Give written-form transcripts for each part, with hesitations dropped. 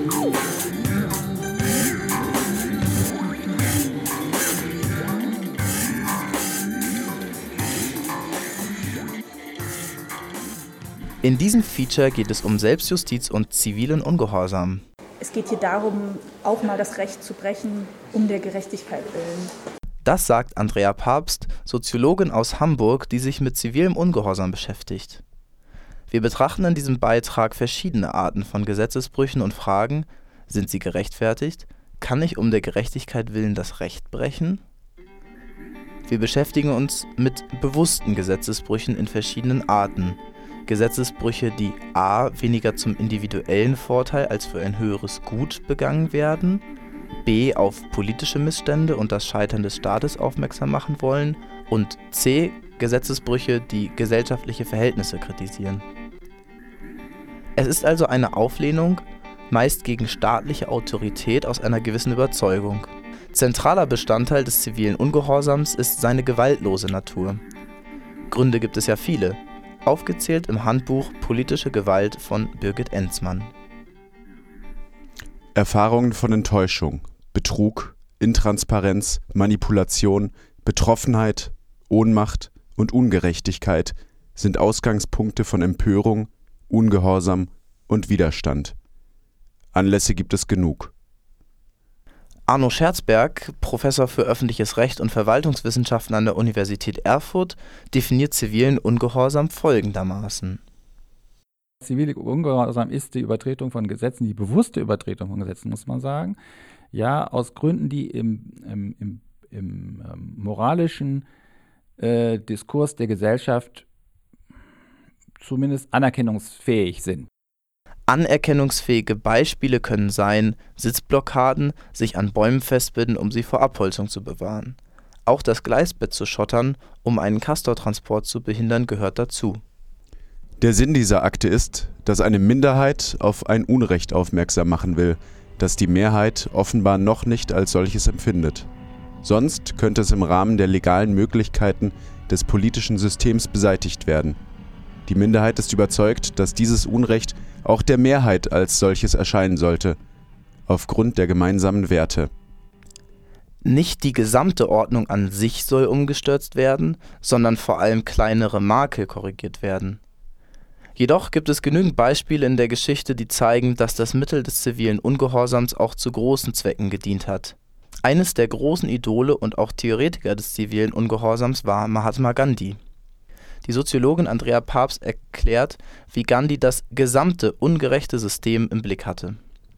In diesem Feature geht es um Selbstjustiz und zivilen Ungehorsam. Es geht hier darum, auch mal das Recht zu brechen, um der Gerechtigkeit willen. Das sagt Andrea Papst, Soziologin aus Hamburg, die sich mit zivilem Ungehorsam beschäftigt. Wir betrachten in diesem Beitrag verschiedene Arten von Gesetzesbrüchen und fragen: Sind sie gerechtfertigt? Kann ich um der Gerechtigkeit willen das Recht brechen? Wir beschäftigen uns mit bewussten Gesetzesbrüchen in verschiedenen Arten. Gesetzesbrüche, die a. weniger zum individuellen Vorteil als für ein höheres Gut begangen werden, b. auf politische Missstände und das Scheitern des Staates aufmerksam machen wollen und c. Gesetzesbrüche, die gesellschaftliche Verhältnisse kritisieren. Es ist also eine Auflehnung, meist gegen staatliche Autorität aus einer gewissen Überzeugung. Zentraler Bestandteil des zivilen Ungehorsams ist seine gewaltlose Natur. Gründe gibt es ja viele, aufgezählt im Handbuch Politische Gewalt von Birgit Enzmann. Erfahrungen von Enttäuschung, Betrug, Intransparenz, Manipulation, Betroffenheit, Ohnmacht und Ungerechtigkeit sind Ausgangspunkte von Empörung, Ungehorsam und Widerstand. Anlässe gibt es genug. Arno Scherzberg, Professor für öffentliches Recht und Verwaltungswissenschaften an der Universität Erfurt, definiert zivilen Ungehorsam folgendermaßen. Ziviler Ungehorsam ist die Übertretung von Gesetzen, die bewusste Übertretung von Gesetzen, muss man sagen. Ja, aus Gründen, die im moralischen Diskurs der Gesellschaft zumindest anerkennungsfähig sind. Anerkennungsfähige Beispiele können sein: Sitzblockaden, sich an Bäumen festbinden, um sie vor Abholzung zu bewahren. Auch das Gleisbett zu schottern, um einen Castortransport zu behindern, gehört dazu. Der Sinn dieser Akte ist, dass eine Minderheit auf ein Unrecht aufmerksam machen will, das die Mehrheit offenbar noch nicht als solches empfindet. Sonst könnte es im Rahmen der legalen Möglichkeiten des politischen Systems beseitigt werden. Die Minderheit ist überzeugt, dass dieses Unrecht auch der Mehrheit als solches erscheinen sollte, aufgrund der gemeinsamen Werte. Nicht die gesamte Ordnung an sich soll umgestürzt werden, sondern vor allem kleinere Makel korrigiert werden. Jedoch gibt es genügend Beispiele in der Geschichte, die zeigen, dass das Mittel des zivilen Ungehorsams auch zu großen Zwecken gedient hat. Eines der großen Idole und auch Theoretiker des zivilen Ungehorsams war Mahatma Gandhi. Die Soziologin Andrea Papst erklärt, wie Gandhi das gesamte ungerechte System im Blick hatte.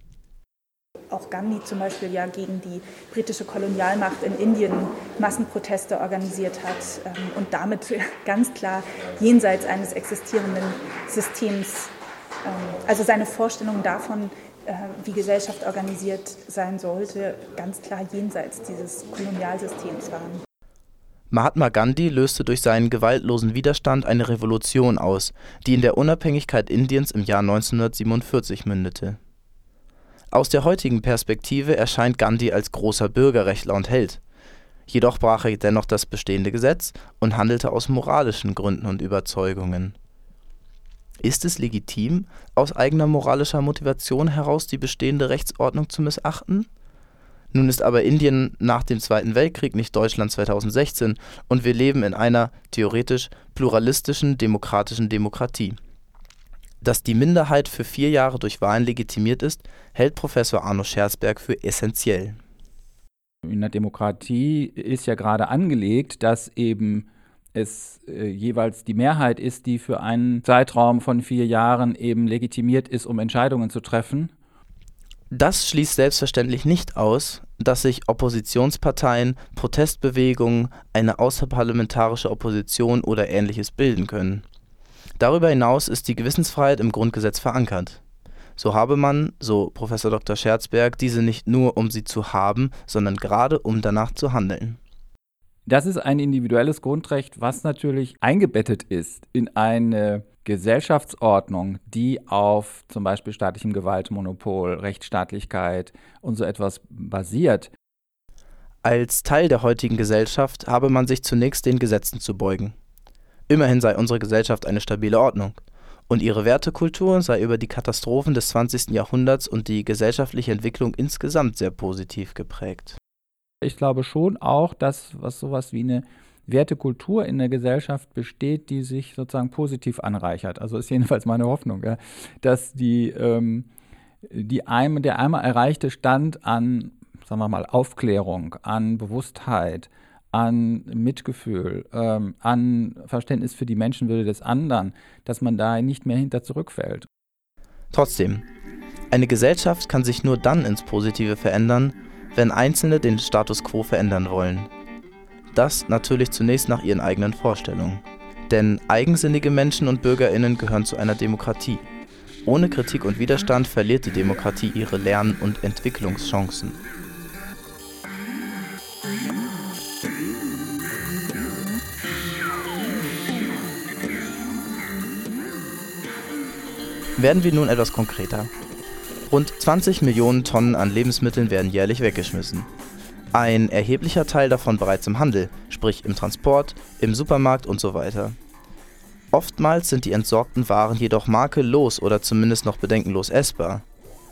Auch Gandhi zum Beispiel ja gegen die britische Kolonialmacht in Indien Massenproteste organisiert hat und damit ganz klar jenseits eines existierenden Systems, also seine Vorstellungen davon, wie Gesellschaft organisiert sein sollte, ganz klar jenseits dieses Kolonialsystems waren. Mahatma Gandhi löste durch seinen gewaltlosen Widerstand eine Revolution aus, die in der Unabhängigkeit Indiens im Jahr 1947 mündete. Aus der heutigen Perspektive erscheint Gandhi als großer Bürgerrechtler und Held. Jedoch brach er dennoch das bestehende Gesetz und handelte aus moralischen Gründen und Überzeugungen. Ist es legitim, aus eigener moralischer Motivation heraus die bestehende Rechtsordnung zu missachten? Nun ist aber Indien nach dem Zweiten Weltkrieg nicht Deutschland 2016 und wir leben in einer theoretisch pluralistischen, demokratischen Demokratie. Dass die Minderheit für 4 Jahre durch Wahlen legitimiert ist, hält Professor Arno Scherzberg für essentiell. In der Demokratie ist ja gerade angelegt, dass eben es jeweils die Mehrheit ist, die für einen Zeitraum von 4 Jahren eben legitimiert ist, um Entscheidungen zu treffen. Das schließt selbstverständlich nicht aus, dass sich Oppositionsparteien, Protestbewegungen, eine außerparlamentarische Opposition oder Ähnliches bilden können. Darüber hinaus ist die Gewissensfreiheit im Grundgesetz verankert. So habe man, so Professor Dr. Scherzberg, diese nicht nur, um sie zu haben, sondern gerade um danach zu handeln. Das ist ein individuelles Grundrecht, was natürlich eingebettet ist in eine Gesellschaftsordnung, die auf zum Beispiel staatlichem Gewaltmonopol, Rechtsstaatlichkeit und so etwas basiert. Als Teil der heutigen Gesellschaft habe man sich zunächst den Gesetzen zu beugen. Immerhin sei unsere Gesellschaft eine stabile Ordnung. und ihre Wertekultur sei über die Katastrophen des 20. Jahrhunderts und die gesellschaftliche Entwicklung insgesamt sehr positiv geprägt. Ich glaube schon auch, dass sowas wie eine Wertekultur in der Gesellschaft besteht, die sich sozusagen positiv anreichert. Also ist jedenfalls meine Hoffnung, ja, dass der einmal erreichte Stand an, sagen wir mal, Aufklärung, an Bewusstheit, an Mitgefühl, an Verständnis für die Menschenwürde des anderen, dass man da nicht mehr hinter zurückfällt. Trotzdem, eine Gesellschaft kann sich nur dann ins Positive verändern, wenn Einzelne den Status quo verändern wollen. Das natürlich zunächst nach ihren eigenen Vorstellungen. Denn eigensinnige Menschen und BürgerInnen gehören zu einer Demokratie. Ohne Kritik und Widerstand verliert die Demokratie ihre Lern- und Entwicklungschancen. Werden wir nun etwas konkreter. Rund 20 Millionen Tonnen an Lebensmitteln werden jährlich weggeschmissen. Ein erheblicher Teil davon bereits im Handel, sprich im Transport, im Supermarkt und so weiter. Oftmals sind die entsorgten Waren jedoch makellos oder zumindest noch bedenkenlos essbar.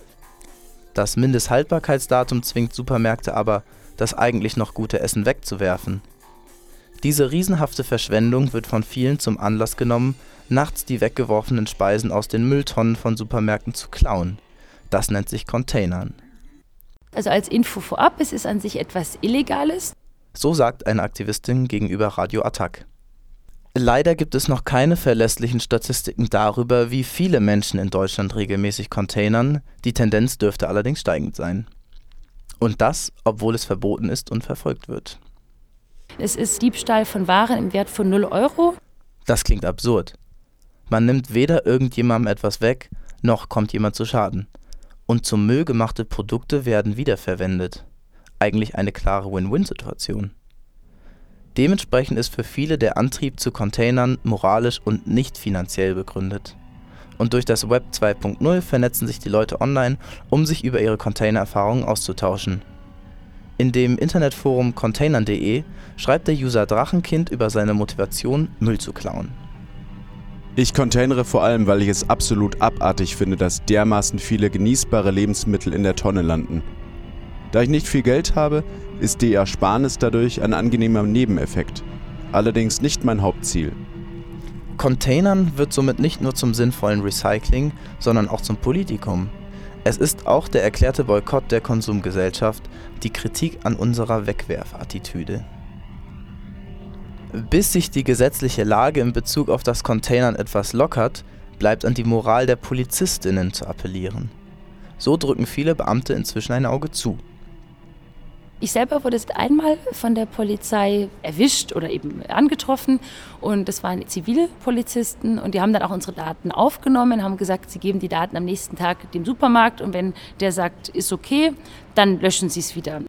Das Mindesthaltbarkeitsdatum zwingt Supermärkte aber, das eigentlich noch gute Essen wegzuwerfen. Diese riesenhafte Verschwendung wird von vielen zum Anlass genommen, nachts die weggeworfenen Speisen aus den Mülltonnen von Supermärkten zu klauen. Das nennt sich Containern. Also als Info vorab, es ist an sich etwas Illegales. So sagt eine Aktivistin gegenüber Radio Attac. Leider gibt es noch keine verlässlichen Statistiken darüber, wie viele Menschen in Deutschland regelmäßig containern. Die Tendenz dürfte allerdings steigend sein. Und das, obwohl es verboten ist und verfolgt wird. Es ist Diebstahl von Waren im Wert von 0 Euro. Das klingt absurd. Man nimmt weder irgendjemandem etwas weg, noch kommt jemand zu Schaden. Und zum Müll gemachte Produkte werden wiederverwendet. Eigentlich eine klare Win-Win-Situation. Dementsprechend ist für viele der Antrieb zu Containern moralisch und nicht finanziell begründet. Und durch das Web 2.0 vernetzen sich die Leute online, um sich über ihre Container-Erfahrungen auszutauschen. In dem Internetforum containern.de schreibt der User Drachenkind über seine Motivation, Müll zu klauen. Ich containere vor allem, weil ich es absolut abartig finde, dass dermaßen viele genießbare Lebensmittel in der Tonne landen. Da ich nicht viel Geld habe, ist die Ersparnis dadurch ein angenehmer Nebeneffekt. Allerdings nicht mein Hauptziel. Containern wird somit nicht nur zum sinnvollen Recycling, sondern auch zum Politikum. Es ist auch der erklärte Boykott der Konsumgesellschaft, die Kritik an unserer Wegwerfattitüde. Bis sich die gesetzliche Lage in Bezug auf das Containern etwas lockert, bleibt an die Moral der PolizistInnen zu appellieren. So drücken viele Beamte inzwischen ein Auge zu. Ich selber wurde einmal von der Polizei erwischt oder eben angetroffen und das waren Zivilpolizisten und die haben dann auch unsere Daten aufgenommen, haben gesagt, sie geben die Daten am nächsten Tag dem Supermarkt und wenn der sagt, ist okay, dann löschen sie es wieder.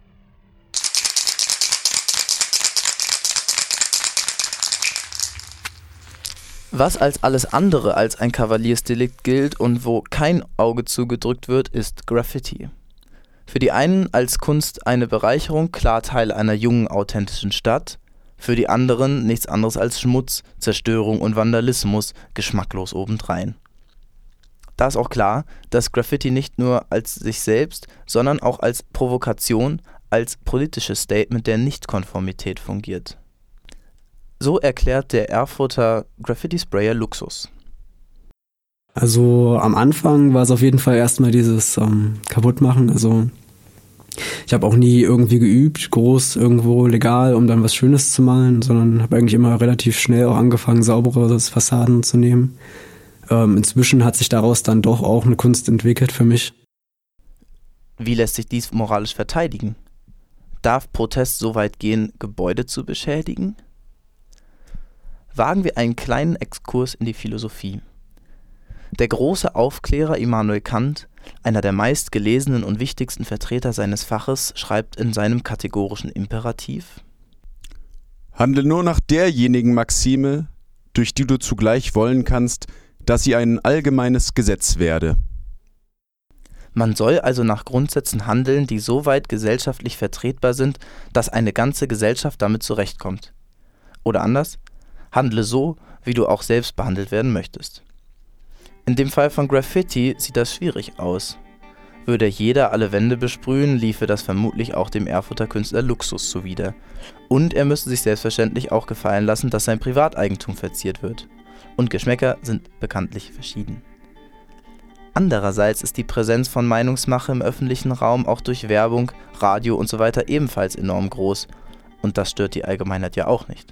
Was als alles andere als ein Kavaliersdelikt gilt und wo kein Auge zugedrückt wird, ist Graffiti. Für die einen als Kunst eine Bereicherung, klar Teil einer jungen, authentischen Stadt, für die anderen nichts anderes als Schmutz, Zerstörung und Vandalismus, geschmacklos obendrein. Da ist auch klar, dass Graffiti nicht nur als sich selbst, sondern auch als Provokation, als politisches Statement der Nichtkonformität fungiert. So erklärt der Erfurter Graffiti-Sprayer Luxus. Also am Anfang war es auf jeden Fall erstmal dieses Kaputtmachen. Also ich habe auch nie irgendwie geübt, groß irgendwo legal, um dann was Schönes zu malen, sondern habe eigentlich immer relativ schnell auch angefangen, saubere Fassaden zu nehmen. Inzwischen hat sich daraus dann doch auch eine Kunst entwickelt für mich. Wie lässt sich dies moralisch verteidigen? Darf Protest so weit gehen, Gebäude zu beschädigen? Wagen wir einen kleinen Exkurs in die Philosophie. Der große Aufklärer Immanuel Kant, einer der meistgelesenen und wichtigsten Vertreter seines Faches, schreibt in seinem kategorischen Imperativ: Handle nur nach derjenigen Maxime, durch die du zugleich wollen kannst, dass sie ein allgemeines Gesetz werde. Man soll also nach Grundsätzen handeln, die so weit gesellschaftlich vertretbar sind, dass eine ganze Gesellschaft damit zurechtkommt. Oder anders: Handle so, wie du auch selbst behandelt werden möchtest. In dem Fall von Graffiti sieht das schwierig aus. Würde jeder alle Wände besprühen, liefe das vermutlich auch dem Erfurter Künstler Luxus zuwider. Und er müsste sich selbstverständlich auch gefallen lassen, dass sein Privateigentum verziert wird. Und Geschmäcker sind bekanntlich verschieden. Andererseits ist die Präsenz von Meinungsmache im öffentlichen Raum auch durch Werbung, Radio usw. Ebenfalls enorm groß. Und das stört die Allgemeinheit ja auch nicht.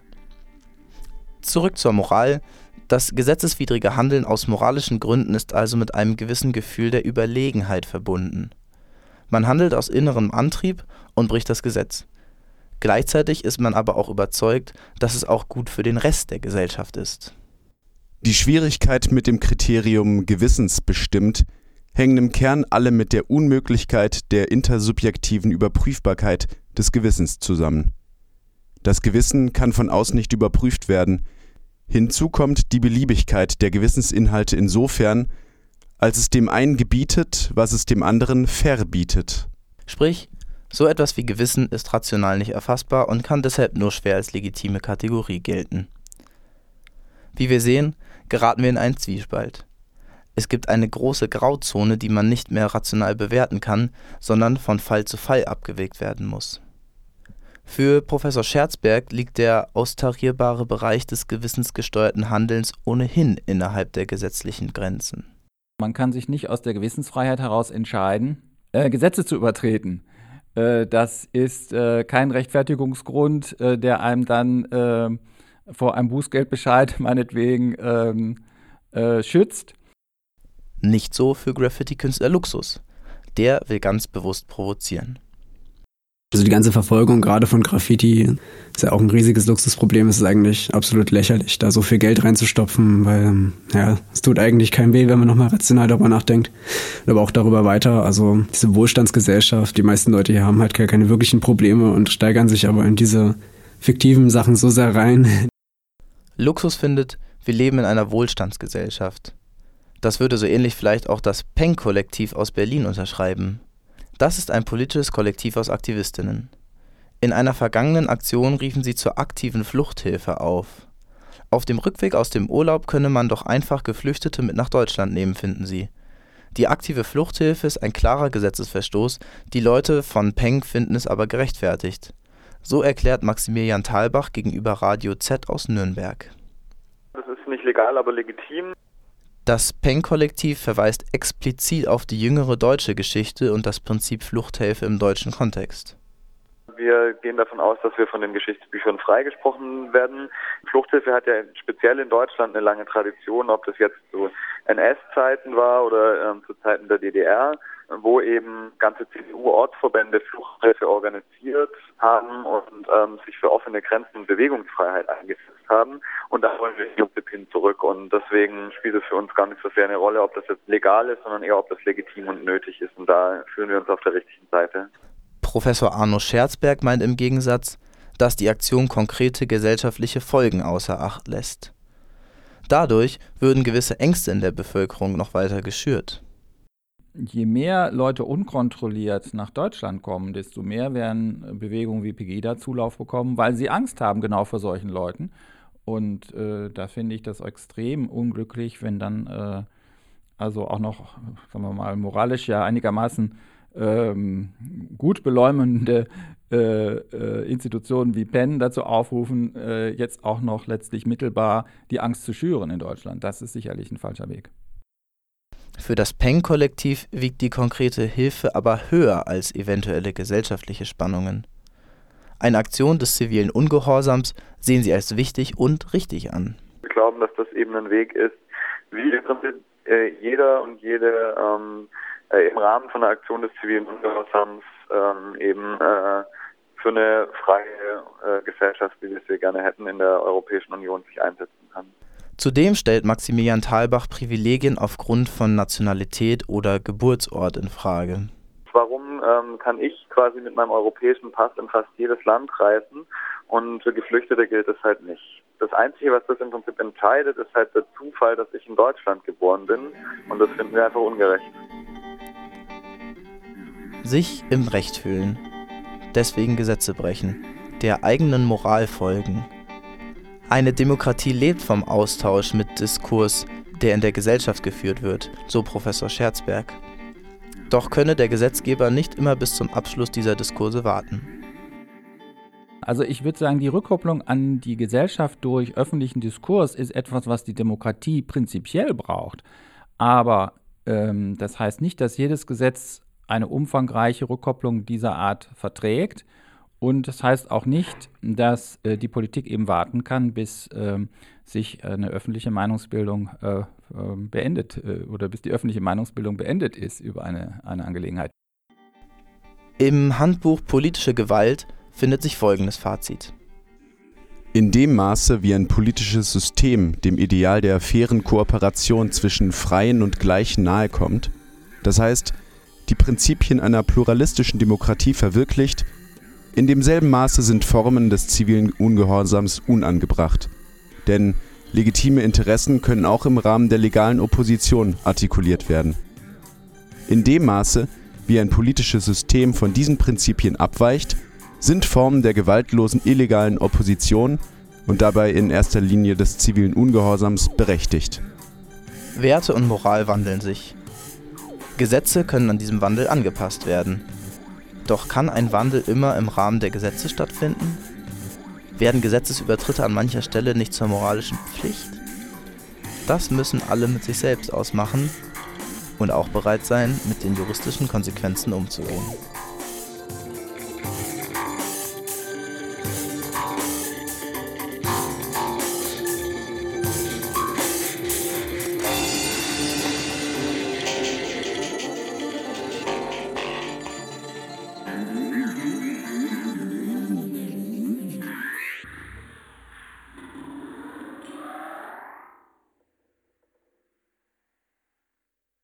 Zurück zur Moral. Das gesetzeswidrige Handeln aus moralischen Gründen ist also mit einem gewissen Gefühl der Überlegenheit verbunden. Man handelt aus innerem Antrieb und bricht das Gesetz. Gleichzeitig ist man aber auch überzeugt, dass es auch gut für den Rest der Gesellschaft ist. Die Schwierigkeit mit dem Kriterium gewissensbestimmt hängen im Kern alle mit der Unmöglichkeit der intersubjektiven Überprüfbarkeit des Gewissens zusammen. Das Gewissen kann von außen nicht überprüft werden. Hinzu kommt die Beliebigkeit der Gewissensinhalte insofern, als es dem einen gebietet, was es dem anderen verbietet. Sprich, so etwas wie Gewissen ist rational nicht erfassbar und kann deshalb nur schwer als legitime Kategorie gelten. Wie wir sehen, geraten wir in einen Zwiespalt. Es gibt eine große Grauzone, die man nicht mehr rational bewerten kann, sondern von Fall zu Fall abgewägt werden muss. Für Professor Scherzberg liegt der austarierbare Bereich des gewissensgesteuerten Handelns ohnehin innerhalb der gesetzlichen Grenzen. Man kann sich nicht aus der Gewissensfreiheit heraus entscheiden, Gesetze zu übertreten. Das ist kein Rechtfertigungsgrund, der einem dann vor einem Bußgeldbescheid meinetwegen schützt. Nicht so für Graffiti-Künstler Luxus. Der will ganz bewusst provozieren. Also die ganze Verfolgung gerade von Graffiti ist ja auch ein riesiges Luxusproblem. Es ist eigentlich absolut lächerlich, da so viel Geld reinzustopfen, weil es tut eigentlich keinem weh, wenn man nochmal rational darüber nachdenkt. Aber auch darüber weiter, also diese Wohlstandsgesellschaft, die meisten Leute hier haben halt gar keine wirklichen Probleme und steigern sich aber in diese fiktiven Sachen so sehr rein. Luxus findet, wir leben in einer Wohlstandsgesellschaft. Das würde so ähnlich vielleicht auch das Peng-Kollektiv aus Berlin unterschreiben. Das ist ein politisches Kollektiv aus Aktivistinnen. In einer vergangenen Aktion riefen sie zur aktiven Fluchthilfe auf. Auf dem Rückweg aus dem Urlaub könne man doch einfach Geflüchtete mit nach Deutschland nehmen, finden sie. Die aktive Fluchthilfe ist ein klarer Gesetzesverstoß, die Leute von Peng finden es aber gerechtfertigt. So erklärt Maximilian Thalbach gegenüber Radio Z aus Nürnberg. Das ist nicht legal, aber legitim. Das Peng-Kollektiv verweist explizit auf die jüngere deutsche Geschichte und das Prinzip Fluchthilfe im deutschen Kontext. Wir gehen davon aus, dass wir von den Geschichtsbüchern freigesprochen werden. Fluchthilfe hat ja speziell in Deutschland eine lange Tradition, ob das jetzt zu NS-Zeiten war oder zu Zeiten der DDR, wo eben ganze CDU-Ortsverbände Fluchthilfe organisiert haben und sich für offene Grenzen und Bewegungsfreiheit eingesetzt haben. Und da wollen wir hin zurück. Und deswegen spielt es für uns gar nicht so sehr eine Rolle, ob das jetzt legal ist, sondern eher, ob das legitim und nötig ist. Und da fühlen wir uns auf der richtigen Seite. Professor Arno Scherzberg meint im Gegensatz, dass die Aktion konkrete gesellschaftliche Folgen außer Acht lässt. Dadurch würden gewisse Ängste in der Bevölkerung noch weiter geschürt. Je mehr Leute unkontrolliert nach Deutschland kommen, desto mehr werden Bewegungen wie Pegida Zulauf bekommen, weil sie Angst haben genau vor solchen Leuten. Und da finde ich das extrem unglücklich, wenn dann also auch noch, sagen wir mal, moralisch ja einigermaßen gut beleumundende Institutionen wie Penn dazu aufrufen, jetzt auch noch letztlich mittelbar die Angst zu schüren in Deutschland. Das ist sicherlich ein falscher Weg. Für das Peng-Kollektiv wiegt die konkrete Hilfe aber höher als eventuelle gesellschaftliche Spannungen. Eine Aktion des zivilen Ungehorsams sehen sie als wichtig und richtig an. Wir glauben, dass das eben ein Weg ist, wie im Prinzip jeder und jede im Rahmen von einer Aktion des zivilen Ungehorsams eben für eine freie Gesellschaft, wie wir sie gerne hätten, in der Europäischen Union sich einsetzen kann. Zudem stellt Maximilian Thalbach Privilegien aufgrund von Nationalität oder Geburtsort in Frage. Warum kann ich quasi mit meinem europäischen Pass in fast jedes Land reisen und für Geflüchtete gilt es halt nicht? Das Einzige, was das im Prinzip entscheidet, ist halt der Zufall, dass ich in Deutschland geboren bin und das finden wir einfach ungerecht. Sich im Recht fühlen, deswegen Gesetze brechen, der eigenen Moral folgen. Eine Demokratie lebt vom Austausch mit Diskurs, der in der Gesellschaft geführt wird, so Professor Scherzberg. Doch könne der Gesetzgeber nicht immer bis zum Abschluss dieser Diskurse warten. Also ich würde sagen, die Rückkopplung an die Gesellschaft durch öffentlichen Diskurs ist etwas, was die Demokratie prinzipiell braucht. Aber das heißt nicht, dass jedes Gesetz eine umfangreiche Rückkopplung dieser Art verträgt. Und das heißt auch nicht, dass die Politik eben warten kann, bis sich eine öffentliche Meinungsbildung beendet oder bis die öffentliche Meinungsbildung beendet ist über eine Angelegenheit. Im Handbuch Politische Gewalt findet sich folgendes Fazit. In dem Maße, wie ein politisches System dem Ideal der fairen Kooperation zwischen Freien und Gleichen nahekommt, das heißt, die Prinzipien einer pluralistischen Demokratie verwirklicht, in demselben Maße sind Formen des zivilen Ungehorsams unangebracht. Denn legitime Interessen können auch im Rahmen der legalen Opposition artikuliert werden. In dem Maße, wie ein politisches System von diesen Prinzipien abweicht, sind Formen der gewaltlosen illegalen Opposition und dabei in erster Linie des zivilen Ungehorsams berechtigt. Werte und Moral wandeln sich. Gesetze können an diesem Wandel angepasst werden. Doch kann ein Wandel immer im Rahmen der Gesetze stattfinden? Werden Gesetzesübertritte an mancher Stelle nicht zur moralischen Pflicht? Das müssen alle mit sich selbst ausmachen und auch bereit sein, mit den juristischen Konsequenzen umzugehen.